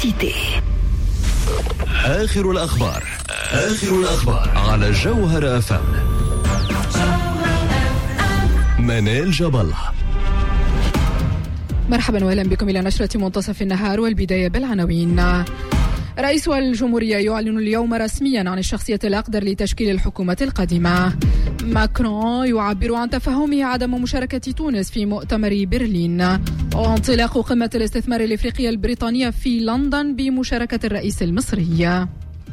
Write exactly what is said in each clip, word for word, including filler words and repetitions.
ببليسيتي. آخر الأخبار آخر الأخبار على جوهر أف أم. منال جبل. مرحبا واهلا بكم إلى نشرة منتصف النهار، والبداية بالعناوين. رئيس الجمهورية يعلن اليوم رسميا عن الشخصية الأقدر لتشكيل الحكومة القادمة. ماكرون يعبر عن تفهمه عدم مشاركة تونس في مؤتمر برلين. وانطلاق قمة الاستثمار الإفريقية البريطانية في لندن بمشاركة الرئيس المصري.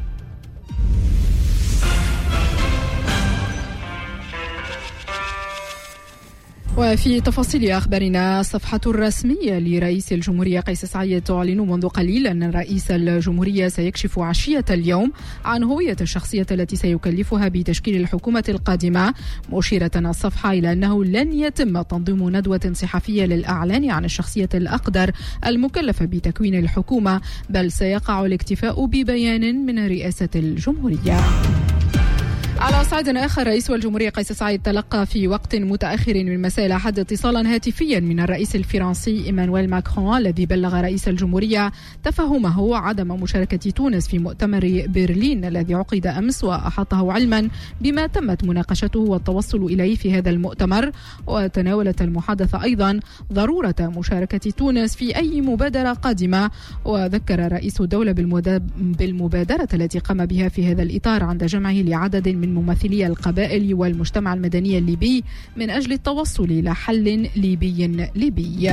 وفي تفاصيل أخبارنا، الصفحة الرسمية لرئيس الجمهورية قيس سعيد تعلن منذ قليل أن رئيس الجمهورية سيكشف عشية اليوم عن هوية الشخصية التي سيكلفها بتشكيل الحكومة القادمة، مشيرة الصفحة إلى أنه لن يتم تنظيم ندوة صحفية للإعلان عن الشخصية الأقدر المكلفة بتكوين الحكومة، بل سيقع الاكتفاء ببيان من رئاسة الجمهورية. على صعيد آخر، رئيس الجمهورية قيس سعيد تلقى في وقت متأخر من مساء الأحد اتصالا هاتفيا من الرئيس الفرنسي إيمانويل ماكرون، الذي بلغ رئيس الجمهورية تفهمه عدم مشاركة تونس في مؤتمر برلين الذي عقد أمس، وأحاطه علما بما تمت مناقشته والتوصل إليه في هذا المؤتمر. وتناولت المحادثة أيضا ضرورة مشاركة تونس في أي مبادرة قادمة، وذكر رئيس الدولة بالمبادرة التي قام بها في هذا الإطار عند جمعه لعدد من ممثلي القبائل والمجتمع المدني الليبي من أجل التوصل إلى حل ليبي ليبي.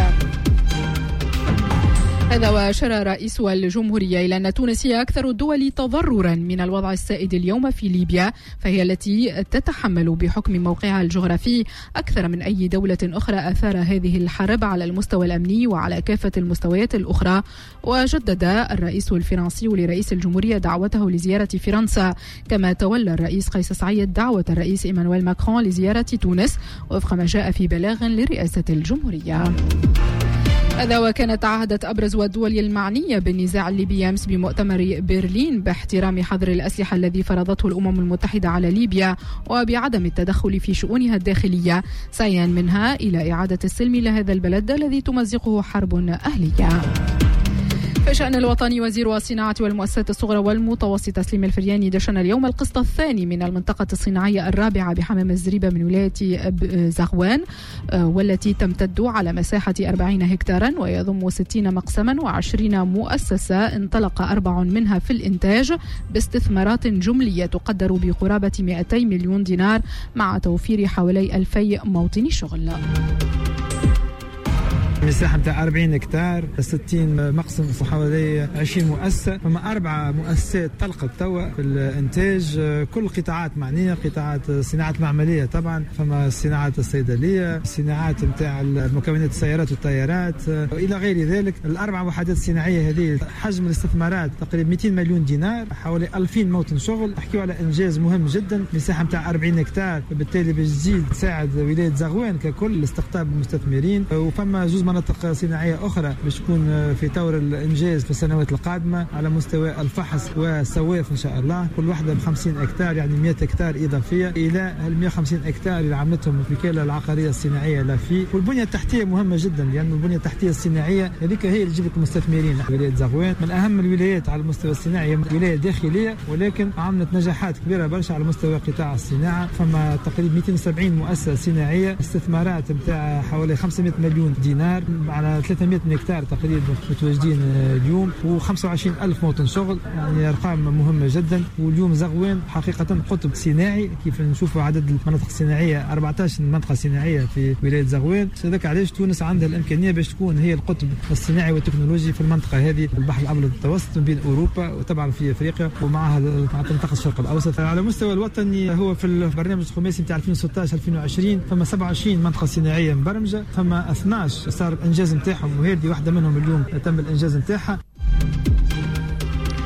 هذا وأشار رئيس الجمهورية إلى أن تونس هي أكثر الدول تضررا من الوضع السائد اليوم في ليبيا، فهي التي تتحمل بحكم موقعها الجغرافي أكثر من أي دولة أخرى آثار هذه الحرب على المستوى الأمني وعلى كافة المستويات الأخرى. وجدد الرئيس الفرنسي لرئيس الجمهورية دعوته لزيارة فرنسا، كما تولى الرئيس قيس سعيد دعوة الرئيس إيمانويل ماكرون لزيارة تونس وفق ما جاء في بلاغ لرئاسة الجمهورية. هذا وكانت تعهدت أبرز الدول المعنية بالنزاع الليبي أمس بمؤتمر برلين باحترام حظر الأسلحة الذي فرضته الأمم المتحدة على ليبيا وبعدم التدخل في شؤونها الداخلية، سعيا منها إلى إعادة السلم لهذا البلد الذي تمزقه حرب أهلية. في الشأن الوطني، وزير الصناعة والمؤسسات الصغرى والمتوسطة سليم الفرياني دشن اليوم القسط الثاني من المنطقة الصناعية الرابعة بحمام الزريبة من ولاية زغوان، والتي تمتد على مساحة أربعين هكتارا ويضم ستين مقسما وعشرين مؤسسة انطلق أربع منها في الإنتاج باستثمارات جملية تقدر بقرابة مئتي مليون دينار، مع توفير حوالي ألفي موطن شغل. مساحة بتاع أربعين هكتار، ستين مقسم، حوالي عشرين مؤسسة، فما أربعة مؤسسات طلقت توا في الإنتاج، كل قطاعات معنية، قطاعات صناعة معملية طبعا، فما الصناعات الصيدلية، الصناعات بتاع المكونات السيارات والطيارات وإلى غير ذلك. الأربع وحدات الصناعية هذه حجم الاستثمارات تقريبا مئتين مليون دينار، حوالي ألفين موطن شغل. نحكيو على إنجاز مهم جدا، مساحة بتاع أربعين هكتار، بالتالي بتزيد تساعد ولاية زغوان ككل لاستقطاب المستثمرين. وفما جزء مناطق صناعية أخرى باش تكون في طور الإنجاز في السنوات القادمة على مستوى الفحص والسواف إن شاء الله، كل واحدة بخمسين هكتار، يعني مئة هكتار إضافية إلى المئة وخمسين هكتار اللي عملتهم الوكالة العقارية الصناعية لافي. والبنية التحتية مهمة جدا، لأن يعني البنية التحتية الصناعية هذيك هي اللي تجيب لك المستثمرين. ولاية زغوان من أهم الولايات على المستوى الصناعي، ولاية داخلية ولكن عملت نجاحات كبيرة برشا على مستوى قطاع الصناعة. فما تقريبا مئتين وسبعين مؤسسة صناعية، استثمارات بتاع حوالي خمسمئة مليون دينار على ثلاثمئة هكتار تقريبا متواجدين اليوم، وخمسة وعشرين ألف موطن شغل، يعني أرقام مهمة جدا. واليوم زغوان حقيقة قطب صناعي، كيف نشوفوا عدد المناطق الصناعية أربعة عشر منطقة صناعية في ولاية زغوان. هذاك علاش تونس عندها الإمكانية باش تكون هي القطب الصناعي والتكنولوجي في المنطقة هذه، البحر الأبيض المتوسط بين أوروبا وطبعا في أفريقيا ومعها مع منطقة الشرق الأوسط. على المستوى الوطني هو في البرنامج الخماسي بتاع ألفين وستة عشر ألفين وعشرين فما سبعة وعشرين منطقة صناعية مبرمجة، فما اثني عشر صار الإنجاز نتاعهم، وهذه واحدة منهم اليوم تم الإنجاز نتاعها.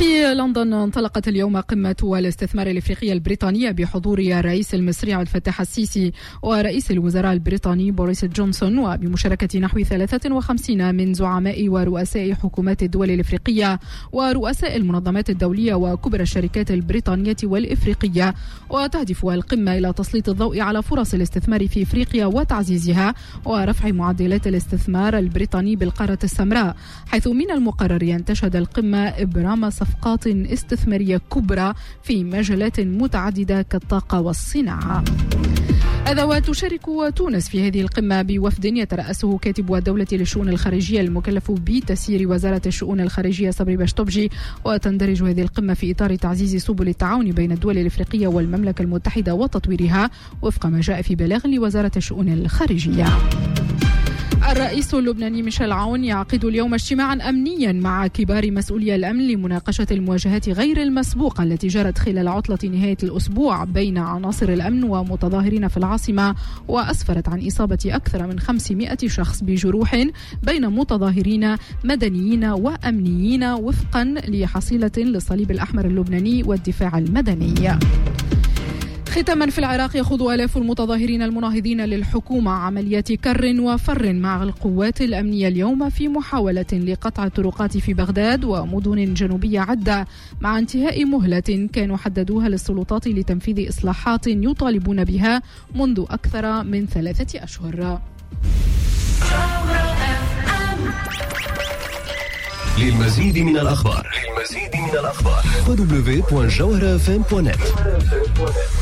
في لندن انطلقت اليوم قمة الاستثمار الإفريقية البريطانية بحضور الرئيس المصري عبد الفتاح السيسي ورئيس الوزراء البريطاني بوريس جونسون، وبمشاركة نحو ثلاثة وخمسين من زعماء ورؤساء حكومات الدول الإفريقية ورؤساء المنظمات الدولية وكبرى الشركات البريطانية والإفريقية. وتهدف القمة إلى تسليط الضوء على فرص الاستثمار في إفريقيا وتعزيزها ورفع معدلات الاستثمار البريطاني بالقارة السمراء، حيث من المقرر أن تشهد القمة إبرام صفقات استثمارية كبرى في مجالات متعددة كالطاقة والصناعة. هذا وتشارك تونس في هذه القمة بوفد يترأسه كاتب الدولة للشؤون الخارجية المكلف بتسيير وزارة الشؤون الخارجية صبري بشتوبجي. وتندرج هذه القمة في إطار تعزيز سبل التعاون بين الدول الإفريقية والمملكة المتحدة وتطويرها وفق ما جاء في بلاغ لوزارة الشؤون الخارجية. الرئيس اللبناني ميشيل عون يعقد اليوم اجتماعا أمنيا مع كبار مسؤولي الأمن لمناقشة المواجهات غير المسبوقة التي جرت خلال عطلة نهاية الأسبوع بين عناصر الأمن ومتظاهرين في العاصمة، وأسفرت عن إصابة أكثر من خمسمائة شخص بجروح بين متظاهرين مدنيين وأمنيين وفقا لحصيلة للصليب الأحمر اللبناني والدفاع المدني. ختاما في العراق، يخوض آلاف المتظاهرين المناهضين للحكومة عمليات كر وفر مع القوات الأمنية اليوم في محاولة لقطع الطرقات في بغداد ومدن جنوبية عدة، مع انتهاء مهلة كانوا حددوها للسلطات لتنفيذ إصلاحات يطالبون بها منذ أكثر من ثلاثة أشهر. للمزيد من الأخبار للمزيد من الأخبار دبليو دبليو دبليو دوت جوهرة إف إم دوت نت.